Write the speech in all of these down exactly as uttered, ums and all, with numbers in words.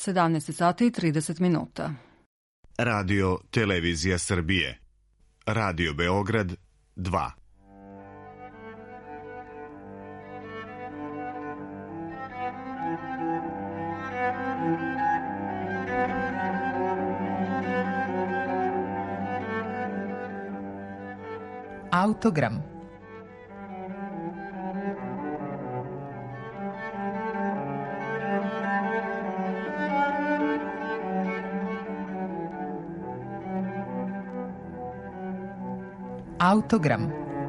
sedamnaest sati i trideset minuta. Radio Televizija Srbije. Radio Beograd dva. Autogram. Autogram.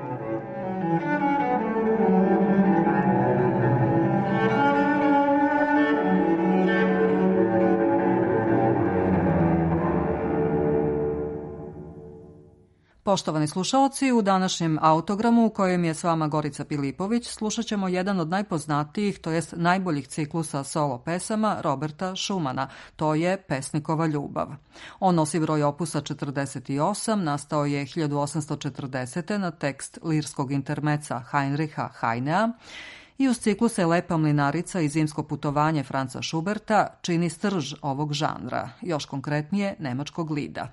Poštovani slušaoci, u današnjem autogramu u kojem je s vama Gorica Pilipović slušat ćemo jedan od najpoznatijih, to jest najboljih ciklusa solo pesama Roberta Schumana, to je Pesnikova ljubav. On nosi broj opusa četrdeset osam, nastao je hiljadu osamsto četrdesete. na tekst lirskog intermeca Heinricha Heinea i uz cikluse Lepa mlinarica i Zimsko putovanje Franza Schuberta čini srž ovog žanra, još konkretnije nemačkog lida.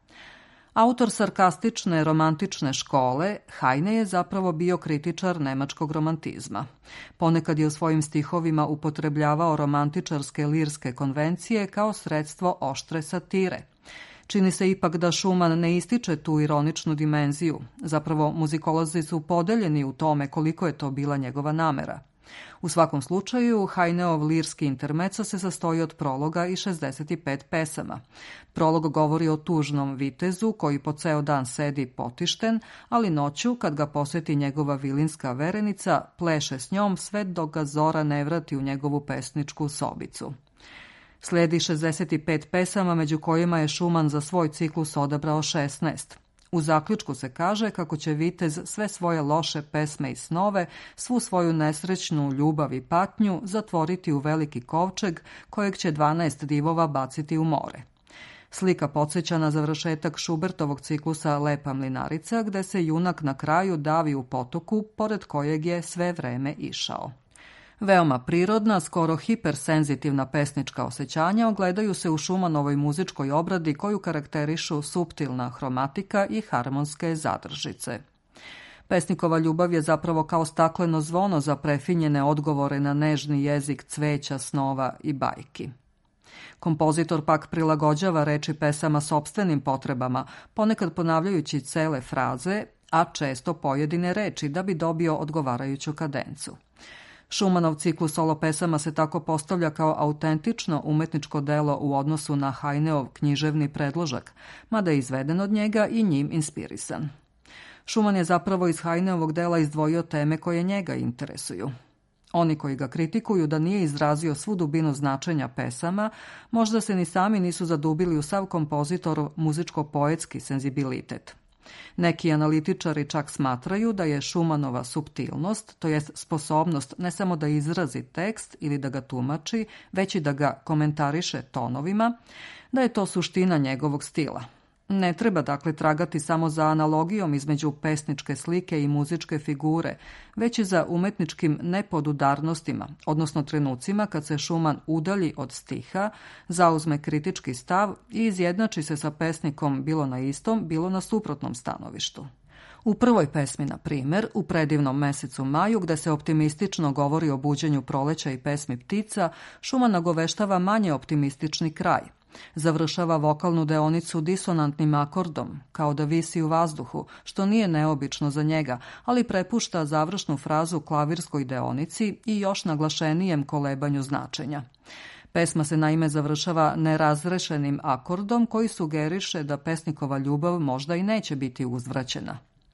Autor sarkastične romantične škole, Heine je zapravo bio kritičar nemačkog romantizma. Ponekad je u svojim stihovima upotrebljavao romantičarske lirske konvencije kao sredstvo oštre satire. Čini se ipak da Schumann ne ističe tu ironičnu dimenziju. Zapravo, muzikolozi su podeljeni u tome koliko je to bila njegova namera. U svakom slučaju, Heineov lirski intermeco se sastoji od prologa i šezdeset pet pesama. Prolog govori o tužnom vitezu koji po ceo dan sedi potišten, ali noću, kad ga poseti njegova vilinska verenica, pleše s njom sve dok ga zora ne vrati u njegovu pesničku sobicu. Slijedi šezdeset pet pesama, među kojima je Schumann za svoj ciklus odabrao šesnaest. U zaključku se kaže kako će vitez sve svoje loše pesme i snove, svu svoju nesrećnu ljubav i patnju zatvoriti u veliki kovčeg kojeg će dvanaest divova baciti u more. Slika podsjeća na završetak Schubertovog ciklusa Lepa mlinarica, gde se junak na kraju davi u potoku, pored kojeg je sve vreme išao. Veoma prirodna, skoro hipersenzitivna pesnička osjećanja ogledaju se u Schumannovoj muzičkoj obradi koju karakterišu suptilna hromatika i harmonske zadržice. Pesnikova ljubav je zapravo kao stakleno zvono za prefinjene odgovore na nežni jezik cveća, snova i bajki. Kompozitor pak prilagođava reči pesama sopstvenim potrebama, ponekad ponavljajući cele fraze, a često pojedine reči da bi dobio odgovarajuću kadencu. Schumannov ciklus solo pesama se tako postavlja kao autentično umetničko delo u odnosu na Heineov književni predložak, mada je izveden od njega i njim inspirisan. Schumann je zapravo iz Heineovog dela izdvojio teme koje njega interesuju. Oni koji ga kritikuju da nije izrazio svu dubinu značenja pesama, možda se ni sami nisu zadubili u sav kompozitorov muzičko-poetski senzibilitet. Neki analitičari čak smatraju da je Schumannova suptilnost, to jest sposobnost ne samo da izrazi tekst ili da ga tumači, već i da ga komentariše tonovima, da je to suština njegovog stila. Ne treba dakle tragati samo za analogijom između pesničke slike i muzičke figure, već i za umetničkim nepodudarnostima, odnosno trenucima kad se Schumann udalji od stiha, zauzme kritički stav i izjednači se sa pesnikom bilo na istom, bilo na suprotnom stanovištu. U prvoj pesmi, na primjer, u predivnom mesecu maju, gde se optimistično govori o buđenju proleća i pesmi ptica, Schumann nagoveštava manje optimistični kraj. Završava vokalnu deonicu disonantnim akordom, kao da visi u vazduhu, što nije neobično za njega, ali prepušta završnu frazu klavirskoj deonici i još naglašenijem kolebanju značenja. Pesma se naime završava nerazrešenim akordom koji sugeriše da pesnikova ljubav možda i neće biti uzvraćena.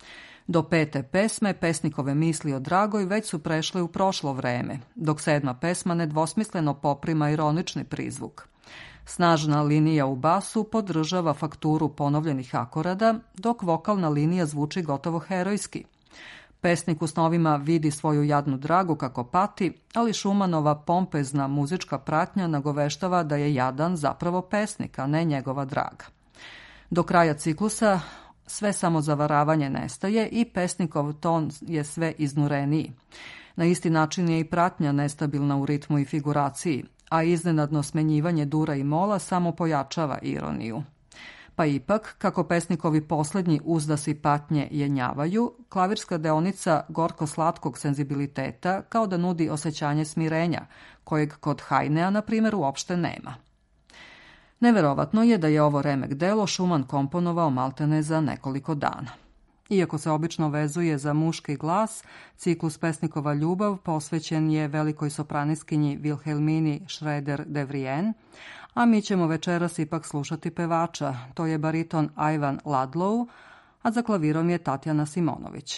Do pete pesme pesnikove misli o dragoj već su prešle u prošlo vreme, dok sedma pesma nedvosmisleno poprima ironični prizvuk. Snažna linija u basu podržava fakturu ponovljenih akorada, dok vokalna linija zvuči gotovo herojski. Pesnik u snovima vidi svoju jadnu dragu kako pati, ali Schumannova pompezna muzička pratnja nagoveštava da je jadan zapravo pesnik, a ne njegova draga. Do kraja ciklusa sve samozavaravanje nestaje i pesnikov ton je sve iznureniji. Na isti način je i pratnja nestabilna u ritmu i figuraciji. a iznenadno smenjivanje dura i mola samo pojačava ironiju. Pa ipak, kako pesnikovi poslednji uzdasi patnje jenjavaju, klavirska deonica gorko-slatkog senzibiliteta kao da nudi osjećanje smirenja, kojeg kod Hajnea, na primjer, uopšte nema. Neverovatno je da je ovo remek delo Schumann komponovao maltene za nekoliko dana. Iako se obično vezuje za muški glas, ciklus pesnikova ljubav posvećen je velikoj sopraniskinji Wilhelmini Schroeder-de Vrienne, a mi ćemo večeras ipak slušati pevača, to je bariton Ivan Ladlow, a za klavirom je Tatjana Simonović.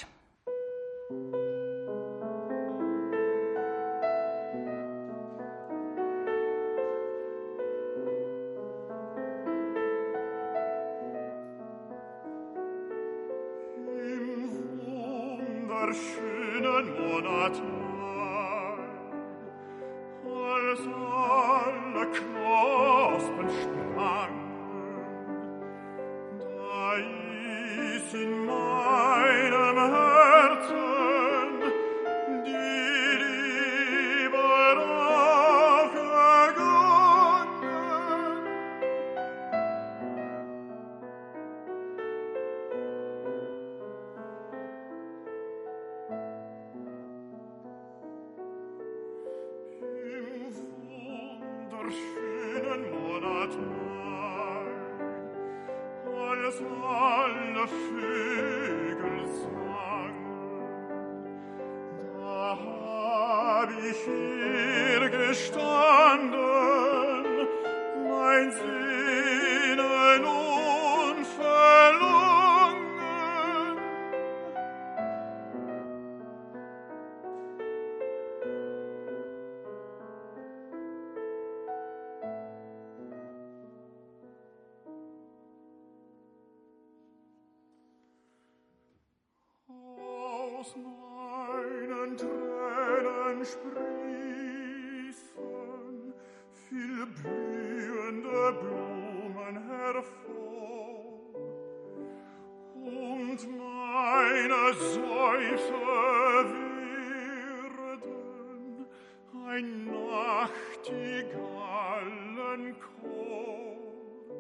Schönen Monat als alle Knospen sprangen, da ist in meinem Herzen die Liebe aufgegangen. Schönen Monat Mai, als alle Vögel sangen, da hab ich hier gestanden, mein Sehnen unverlungen. Aus meinen Tränen sprießen viel blühende Blumen hervor, und meine Seufzer werden ein Nachtigallenchor.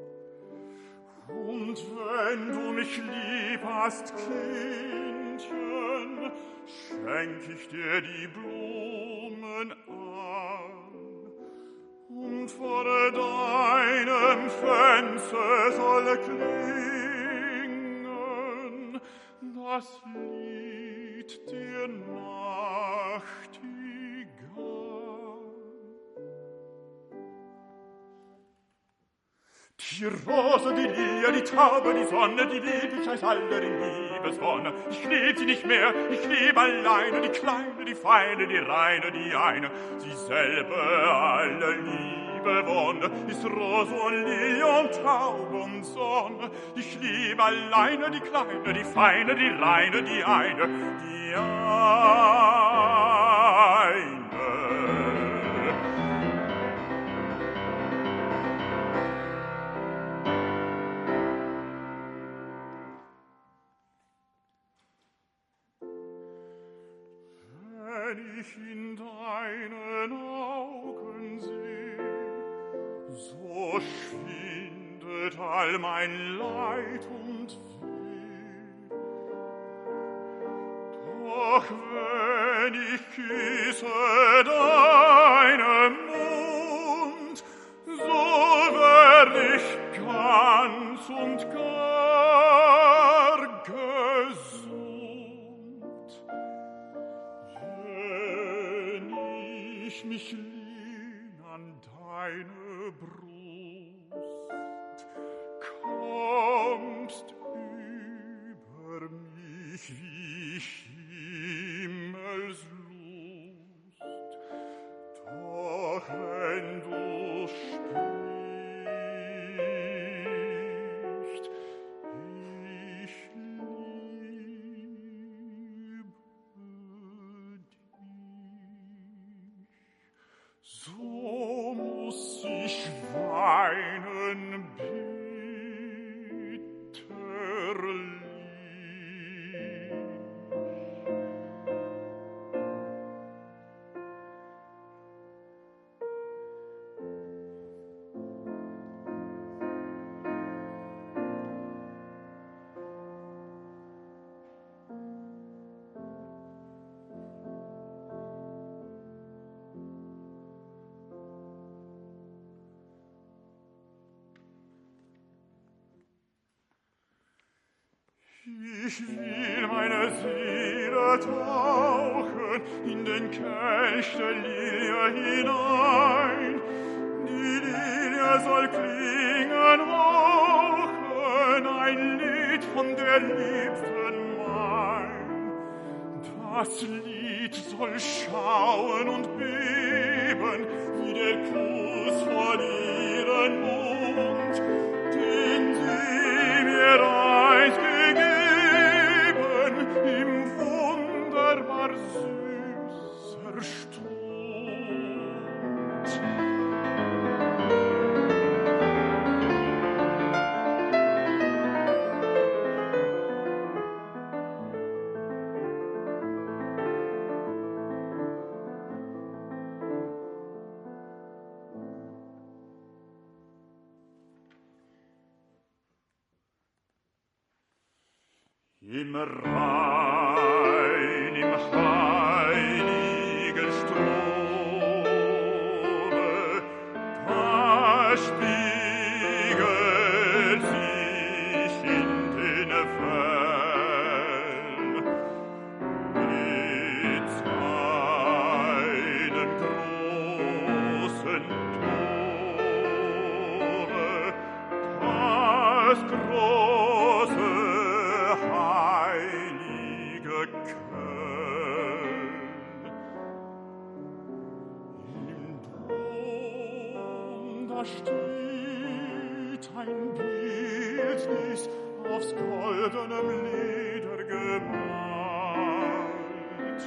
Und wenn du mich lieb hast, Kindchen, schenk ich dir die Blumen an, und vor deinem Fenster soll klingen das Lied der Nachtigall. Die Rose, die Lilie, die Taube, die Sonne, die lieb ich als alle in Liebeswonne. Ich lieb sie nicht mehr, ich lieb alleine, die Kleine, die Feine, die Reine, die eine. Sie selbe, alle Liebe Wonne, ist Rose und Lilie und Taube und Sonne. Ich lieb alleine, die Kleine, die Feine, die Reine, die eine, die eine. Wenn ich in deinen Augen seh, so schwindet all mein Leid und Weh. Doch wenn ich küsse deinen Mund, so werd ich ganz und gar gesund. Wenn ich mich lehn an deine Brust, kommst über mich wie Himmelslust. Doch wenn du sprichst, ich liebe dich, so muss ich weinen Ich will meine Seele tauchen in den Kelch der Lilie hinein. Die Lilie soll klingen rauchen, ein Lied von der Liebsten mein. Das Lied soll schauen und beben, wie der Kuss von ihren Mund, den sie mir einst gegeben, im wunderbar süßer Stund. Im Rhein, im heiligen Strome, da spiegelt sich in den Wellen mit seinen großen Tore, das große heilige Köln. Im Dom, da steht ein Bildnis aufs goldenem Leder gemalt.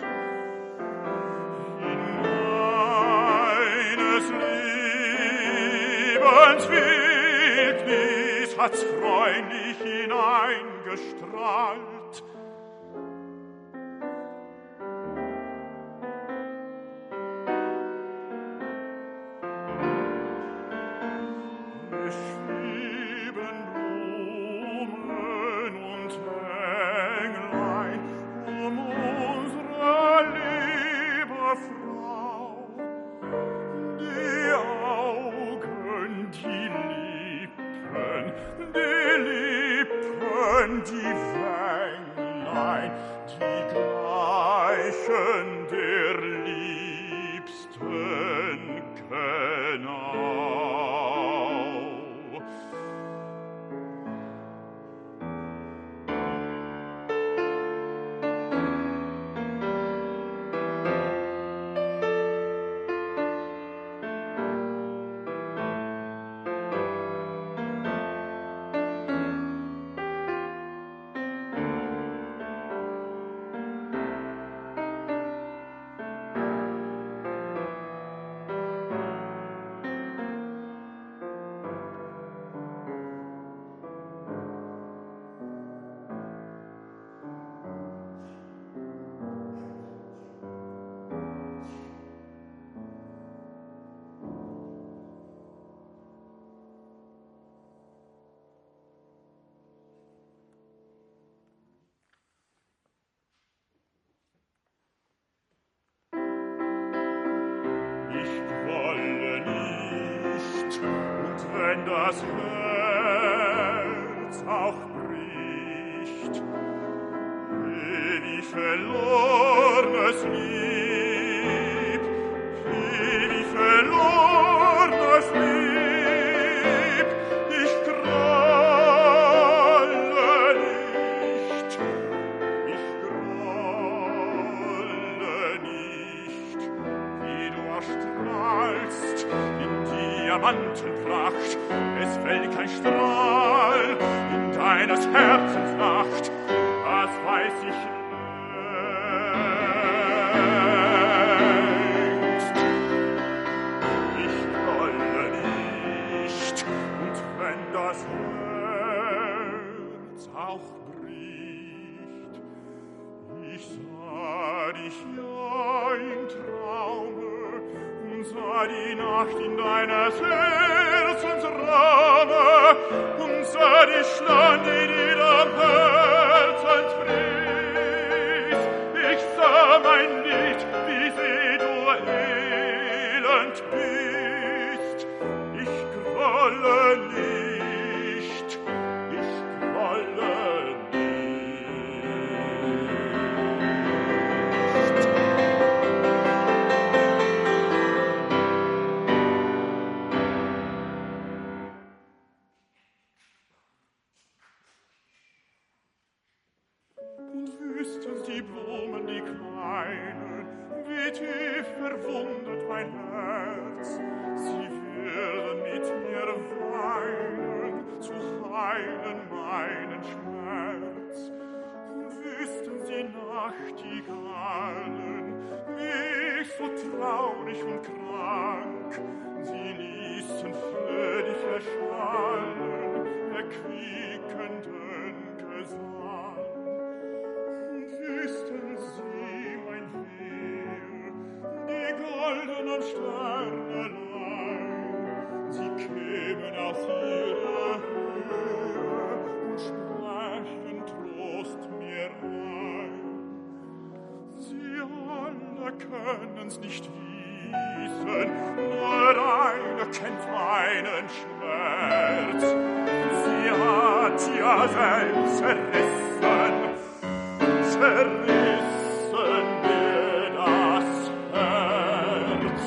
In meines Lebens Wildnis hat's freundlich hineingestrahlt. Es schweben Blumen und Englein um unsere liebe Frau. Die Augen, die Lippen, die Lippen, die Wänglein, die gleichen der Liebsten genau. Ich wolle nicht, und wenn das Herz auch bricht, wie verlornes Lieb, wie verlornes Lieb, ich grolle nicht, ich grolle nicht, wie du erstrahlst in Diamantenpracht, es fällt kein Strahl in deines Herzens Nacht, das weiß ich längst. Ich grolle nicht, und wenn das Herz auch bricht, ich sah dich ja im Traume und sah die Nacht in deines Herzens Raume und sah die Schlange in ihrem Herzensfries. Ich sah mein Lied, wie sie du elend bist. Ich grolle nicht, ich grolle nicht. teilen meinen Schmerz. Und wüssten sie Nachtigallen, wie ich so traurig und krank, sie ließen fröhlich erschallen, erquickenden Gesang. Und wüssten sie mein Heer, die goldenen Sternelein, sie kämen aus ihrer Höhe und sprechen Trost mir ein. Sie alle können's nicht wissen, nur eine kennt meinen Schmerz. Sie hat ja selbst zerrissen, zerrissen mir das Herz.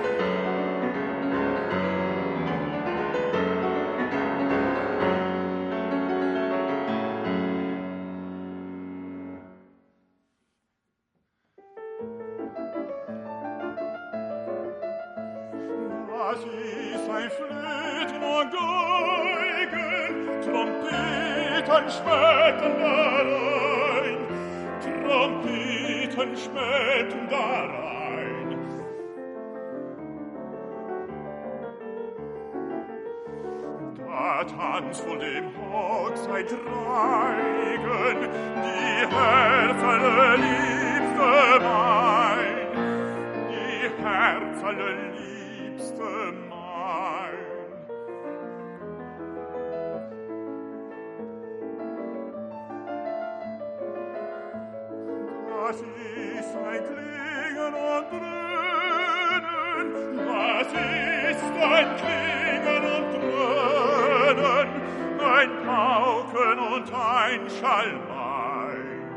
Das ist ein Flöten und Geigen, Trompeten schmecken darein, Trompeten schmecken darein. Da tanzt wohl dem Hochzeitreigen die herzallerliebste mein, die herzallerliebste mein. Das ist ein Klingen und Dröhnen, das ist ein Klingen und Dröhnen, ein Pauken und ein Schalmein.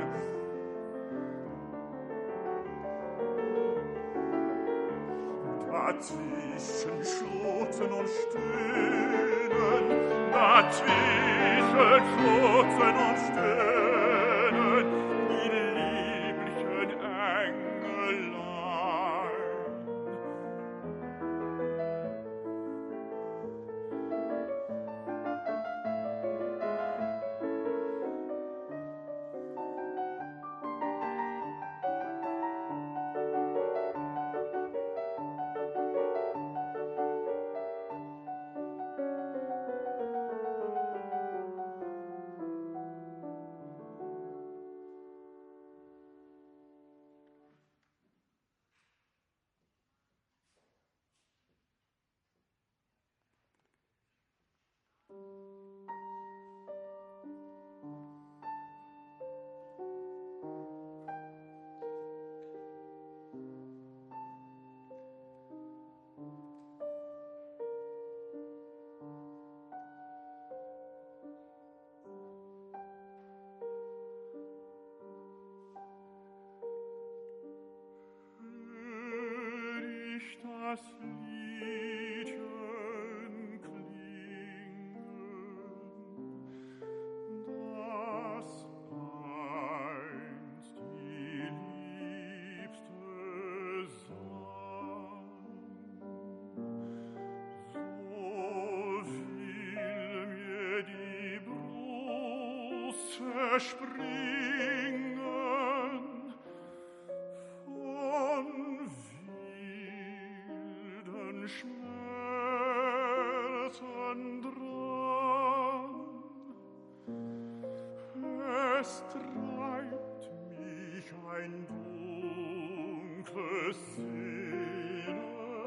Dazwischen Schluchzen und Stöhnen, dazwischen Schluchzen und Stöhnen, die lieblichen Engelein. Das Liedchen klingen, das einst die Liebste sang. So will mir die Brust zerspringen von Schmerzen dran. Es treibt mich ein dunkles Sehnen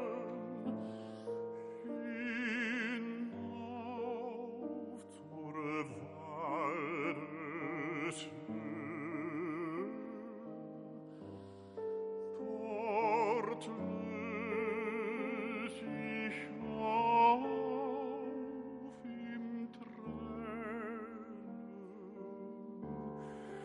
hinauf zur Waldeshöhe. Dort lös ich auf im Tränen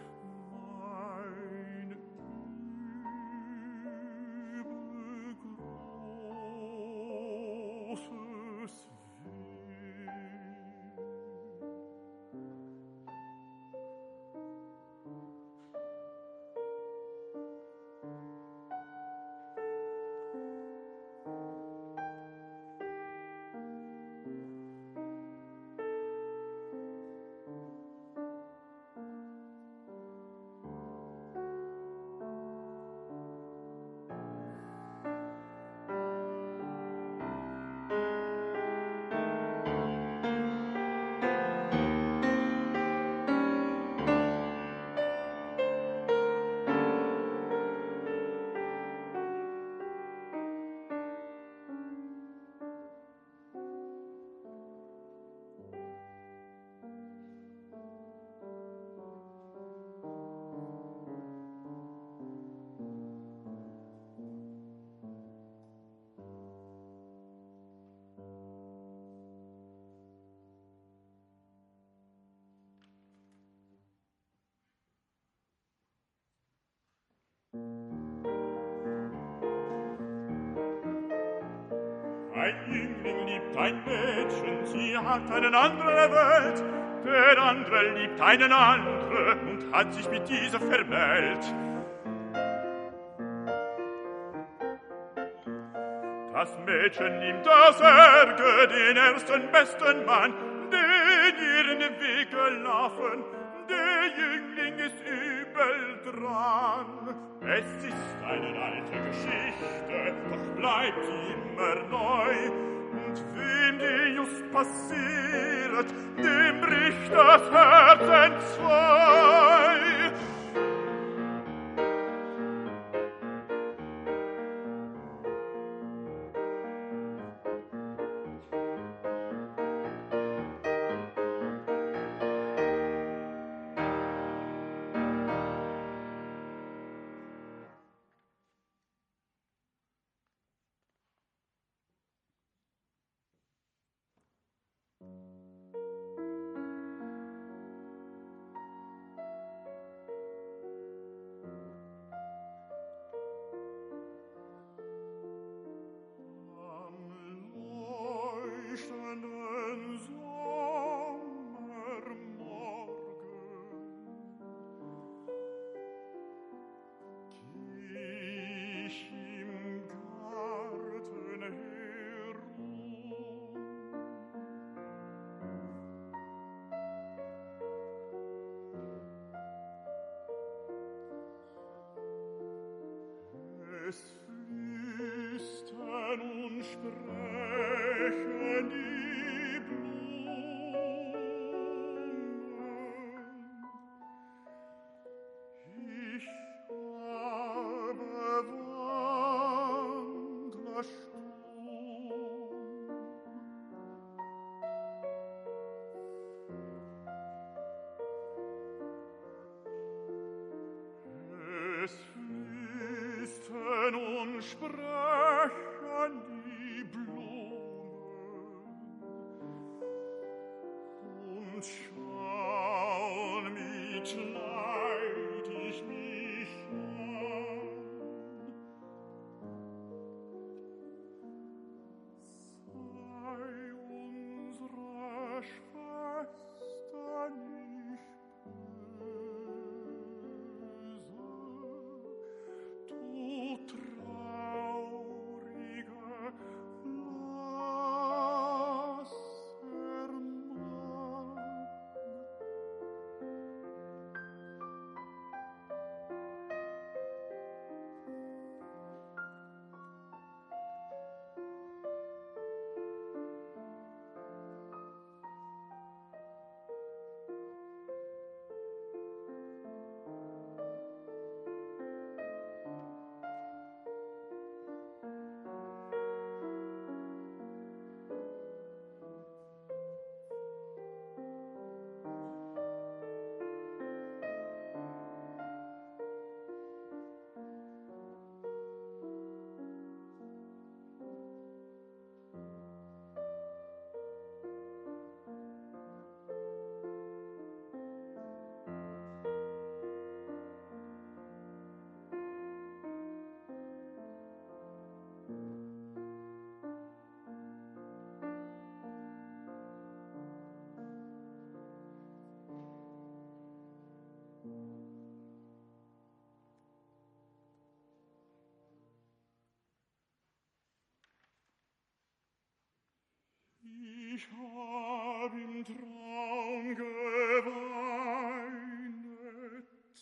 Ein Jüngling liebt ein Mädchen, sie hat einen anderen Welt. Der andere liebt einen anderen und hat sich mit dieser vermählt. Das Mädchen nimmt aus Ärger den ersten besten Mann, den ihren Weg gelaufen. Der Jüngling ist übel dran. Es ist eine alte Geschichte, doch bleibt immer neu. Und wem die just passiert, dem bricht das Herz entzwei. Es flüstern und sprechen die Blumen. Ich habe Wandersturm. Es flüstern und sprechen die Blumen und schauen mit Leid ich mich an. Sei unsere Schwester nicht böse, du trauriger, blasser Mann. Ich hab im Traum geweinet.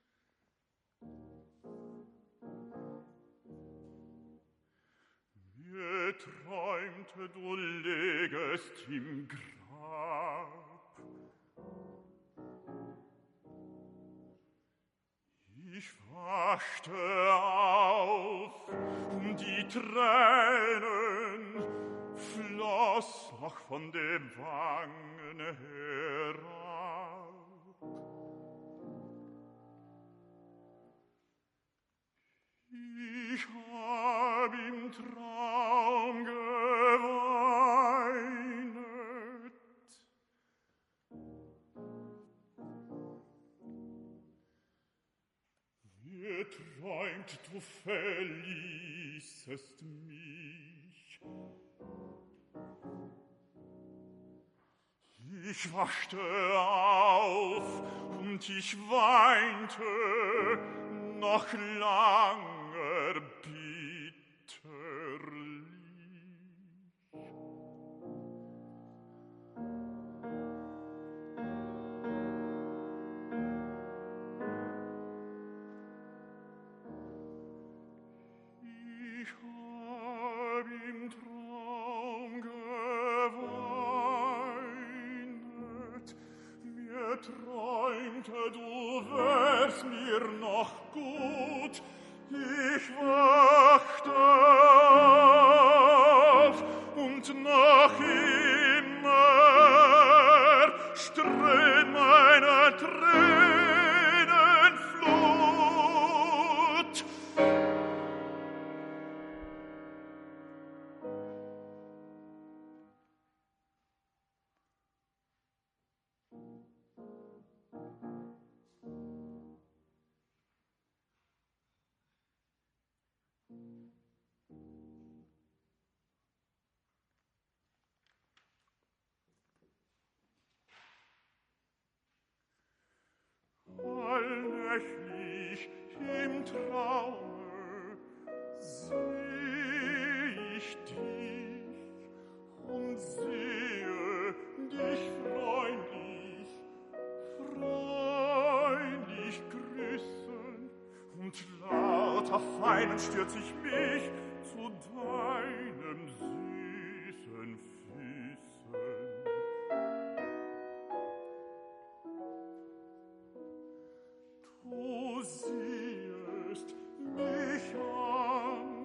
Mir träumte, du lägest im Grab. Ich wachte auf, die Tränen floss noch von den Wangen herab. Ich hab im Traum geweinet. Mir träumt, du verließest mich. Ich wachte auf und ich weinte noch langer bitterlich. Ich hab im Traum geweint, mir träumte, du wärst mir noch gut. Ich wachte auf und noch immer strömt meine Tränenflut. Allnächtlich im Traume seh ich dich und sehe dich freundlich, freundlich grüßen, und lauter Feinen stürz ich mich zu deinem süßen Füßen. Du siehst mich an,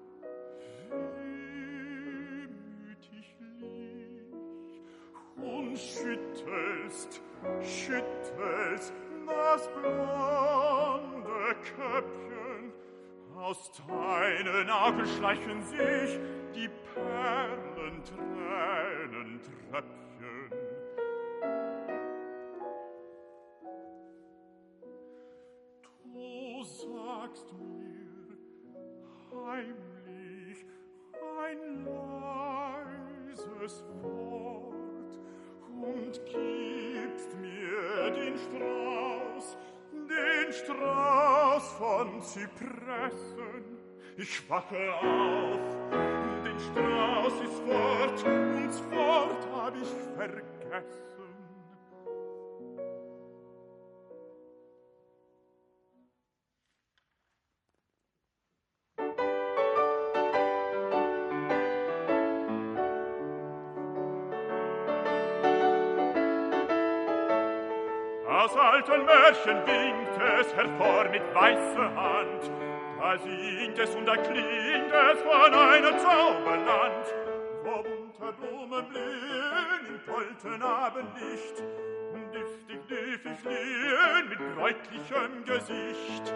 wehmütiglich, und schüttelst, schüttelst das blonde Köpfchen. Aus deinen Augen schleichen sich die Perlentränentröpfchen. Du sagst mir heimlich ein leises Wort und gibst mir den Strauß, den Strauß von Zypressen. Ich wache auf, den Strauß ist fort, und das Wort hab ich vergessen. Aus alten Märchen winkt es hervor mit weißer Hand, da singt es und da klingt es von einem Zauberland, wo bunte Blumen blühen im polten Abendlicht, duftig, duftig liegen mit bräutlichem Gesicht.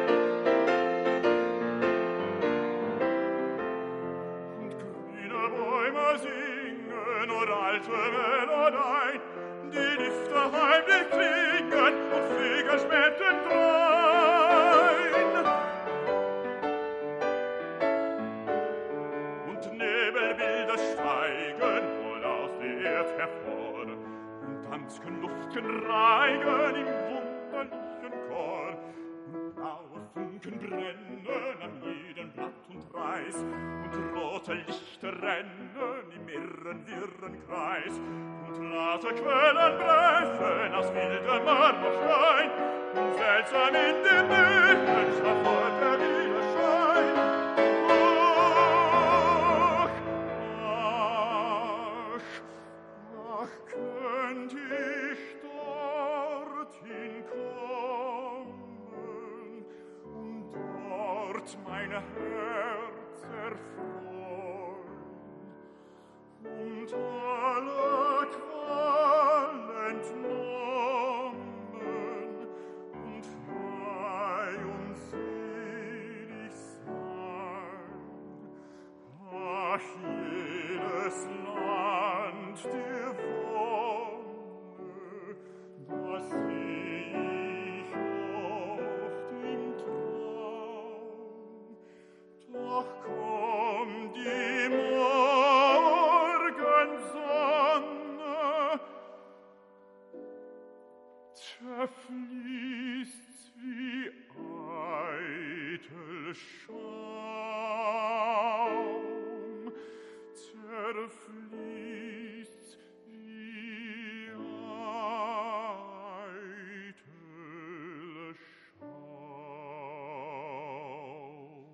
Und grüne Bäume singen und alte Melodien, die Lüfte heimlich klingen und Vögel späten drein. Und Nebelbilder steigen wohl aus der Erd hervor, und Tanzken, Luftken reigen im wunderlichen Chor, und blaue Funken brennen an jedem Blatt und Reis, und rote Lichter rennen im irren, wirren Kreis, und laute Quellen brechen aus wildem Marmorstein, und seltsam in den Büchern erfolgt der Widerschein. Ach, ach, ach, könnt ich dorthin kommen und dort mein Herz erfreuen und alle Qual entnommen und frei und selig sein. Ach, jedes Land der Wonne, das seh ich oft im Traum, doch kommt zerfließt's wie eitel Schaum, zerfließt's wie eitel Schaum.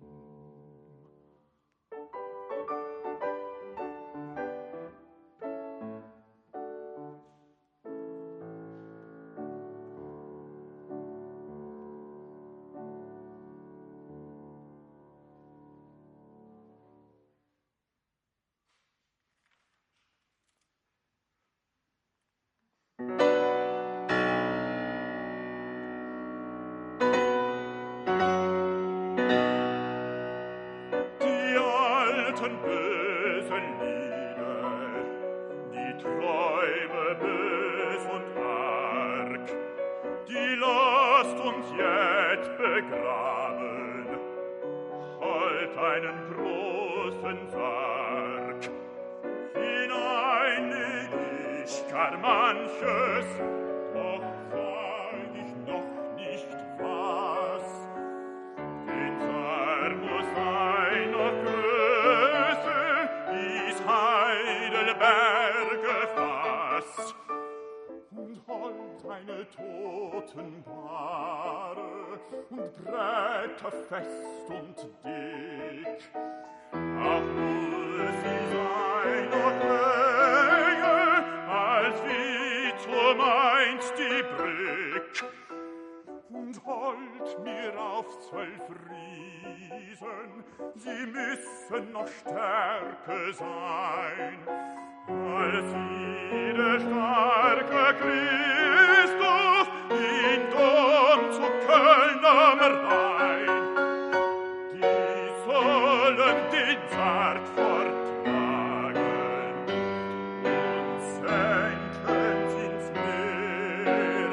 Bösen Lieder, die Träume bös und arg, die lasst uns jetzt begraben, halt einen großen Sarg. Hinein leg ich gar manches, doch sag ich noch nicht was. Den Sarg muss einer Größe dies Heidelberge fasst und holt eine Totenbare und Bretter fest und dick. Auch muss sie seiner Höhe als wie zur Mainz die Brück und holt mir auf zwölf Riesen, sie müssen noch stärker sein, als wie der starke Christus in Dom zu Köln am Rhein. Die sollen den Sarg forttragen und senkens ins Meer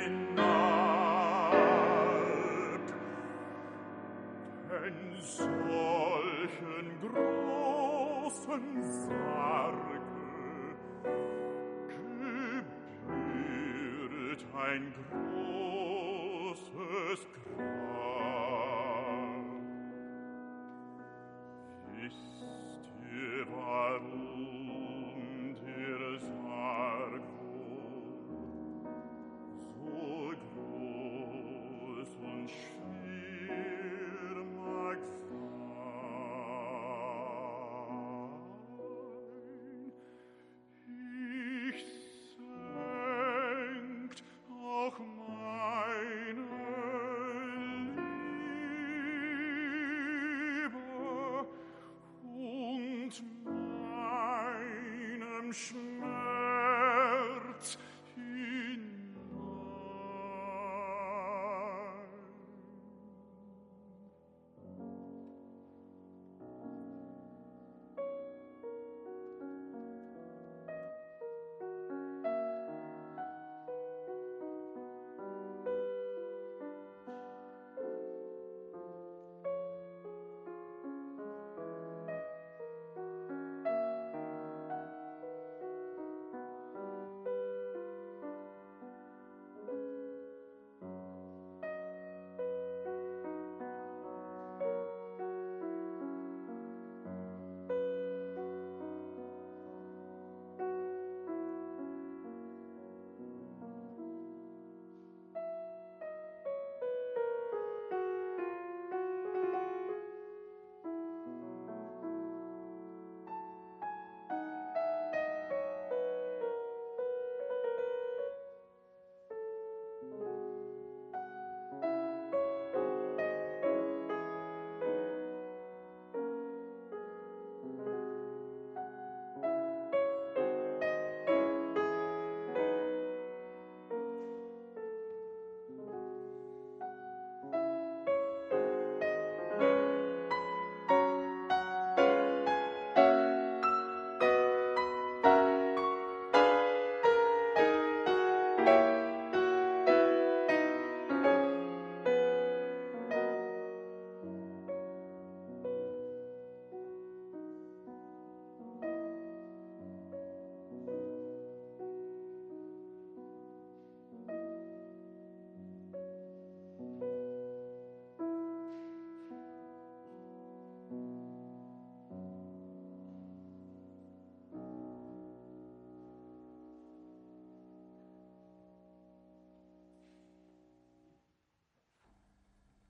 hinab. Denn solchen großen Sarge gebührt ein großes Grab. Wisst ihr, warum der Sarg so groß und schwer mag sein? Ich senkt auch mein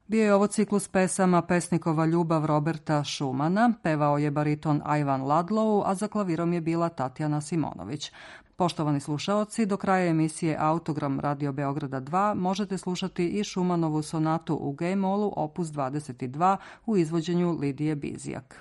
Bio je ovo ciklus pesama Pesnikova ljubav Roberta Schumana, pevao je bariton Ivan Ludlow, a za klavirom je bila Tatjana Simonović. Poštovani slušaoci, do kraja emisije Autogram Radio Beograda dva možete slušati i Schumanovu sonatu u G-molu opus dvadeset dva u izvođenju Lidije Bizijak.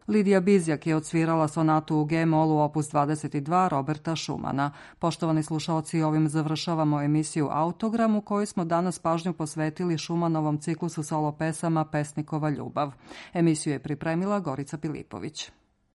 Lidija Bizjak je odsvirala sonatu u G-molu opus dvadeset dva Roberta Schumana. Poštovani slušaoci, ovim završavamo emisiju Autogram u kojoj smo danas pažnju posvetili Schumanovom ciklusu solo pesama Pesnikova ljubav. Emisiju je pripremila Gorica Pilipović.